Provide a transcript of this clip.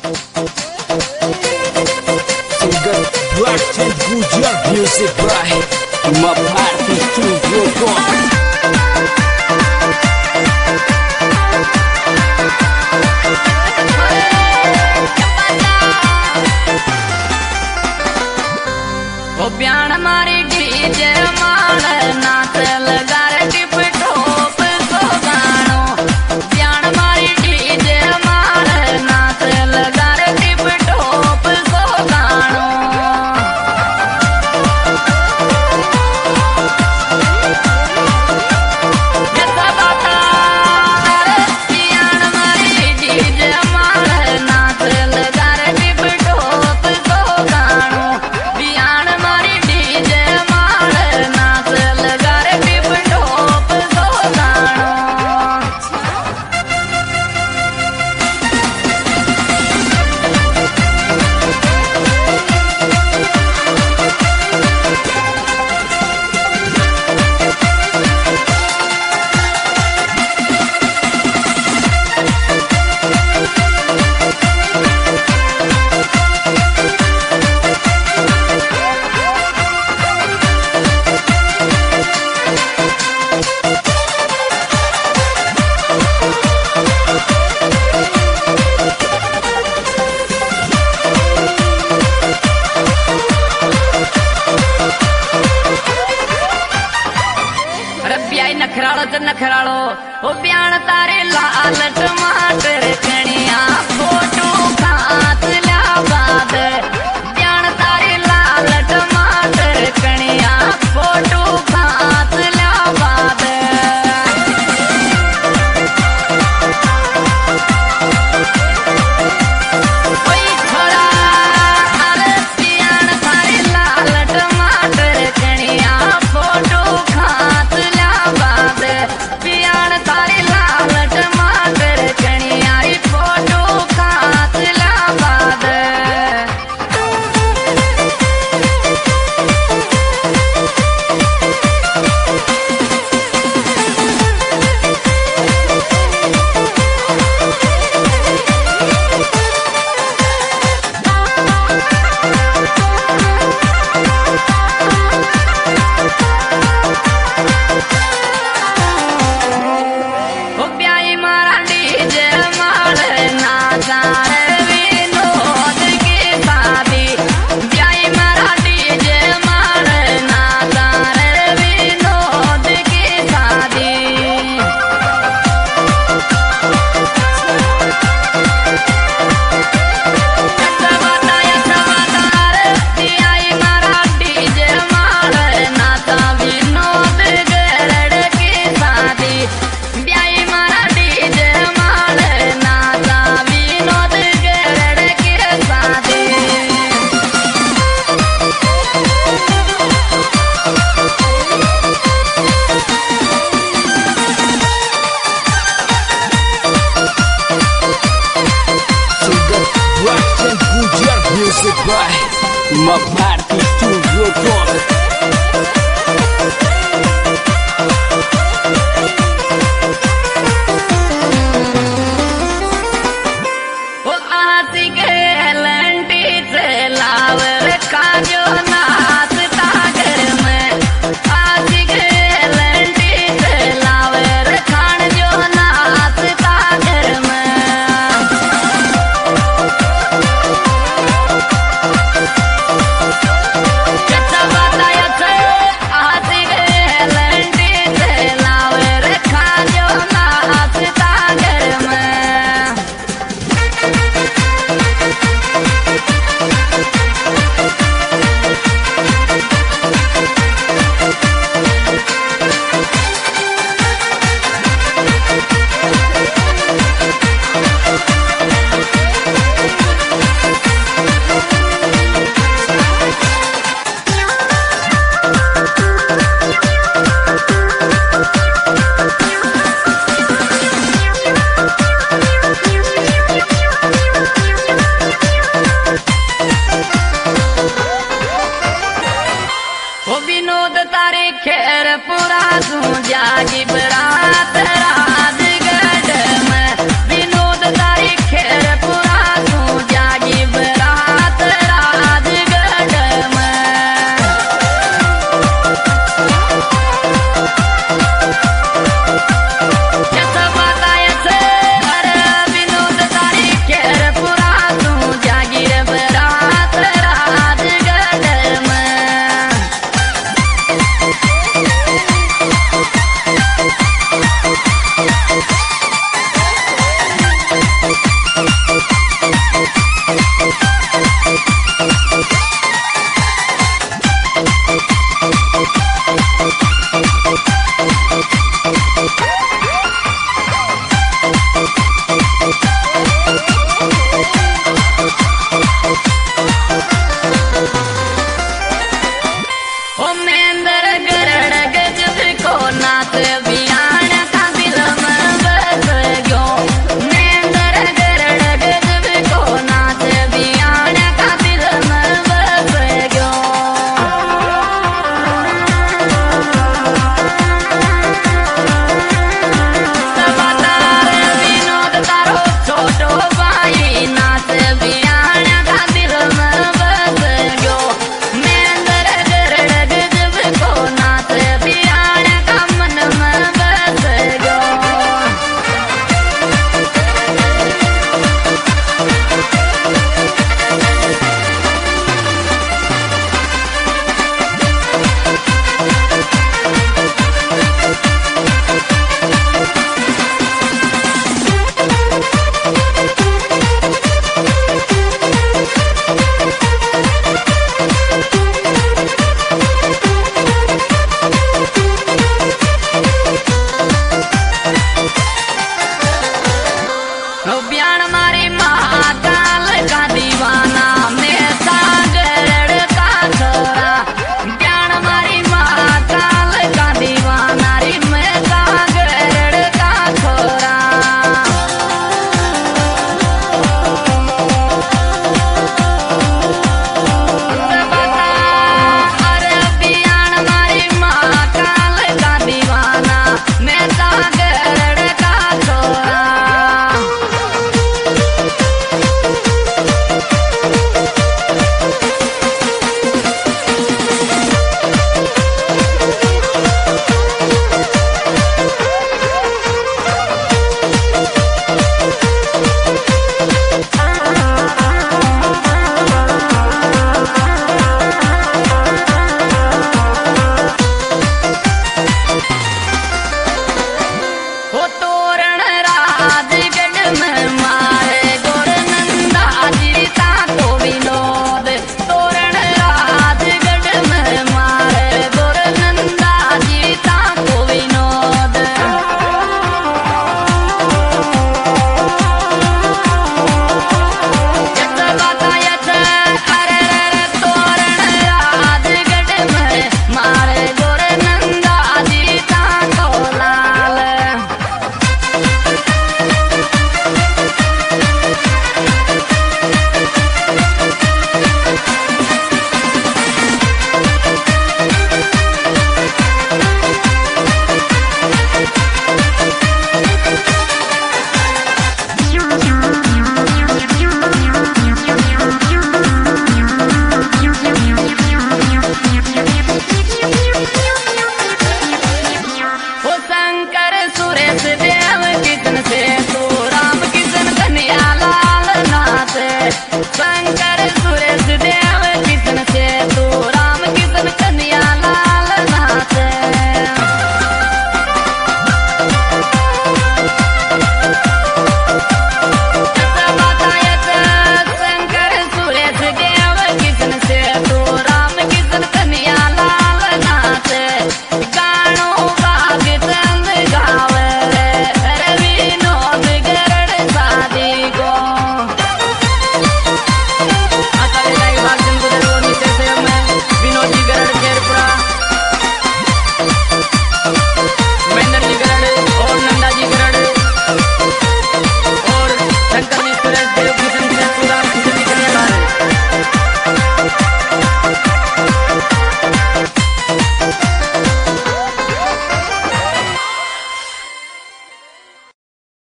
Singer Blackchin Gujar Music by Maparty Studio Gone. प्याण मारी DJ माल नाच लगा रे टिप टॉप को गानो प्याण मारी डीजे माल नाच लगा रे टिप टॉप को गानो जैसा बाता प्याण मारी डीजे माल नाच लगा रे टिप टॉप को गानो प्याण मारी डीजे माल नाच लगा रे टिप टॉप को गानो नखरालो तो नखरालो ओ प्याण तारे लाल टमाटर कणिया फोटो खात ल्या बाद प्याण तारे लाल टमाटर कणिया फोटो खात ल्या बाद ओई छोड़ा अरे प्याण तारे लाल टमाटर कणिया फोटो खात ल्या बाद प्याण तारे लाल टमाटर कणिया री फोटो खात ल्या बाद ओ प्याई मारा डीजे माल नाचा रे विनोद की शादी प्याई मारा डीजे माल नाचा रे विनोद की शादी प्याई मारा डीजे माल नाचा विनोद गरड़ की शादी प्याई मारा डीजे माल नाचा विनोद गरड़ की शादी Singer Blackchin Gujar Music by Maparty Studio Gone. ओ आती के लंटी से लावर का जो नाचता घर में आती के लंटी से लावर खान जो नाचता घर में जैसा बताया थे आती के लंटी से लावर खान जो नाचता घर में ओ विनोद तारे खेर पुरा तू जागी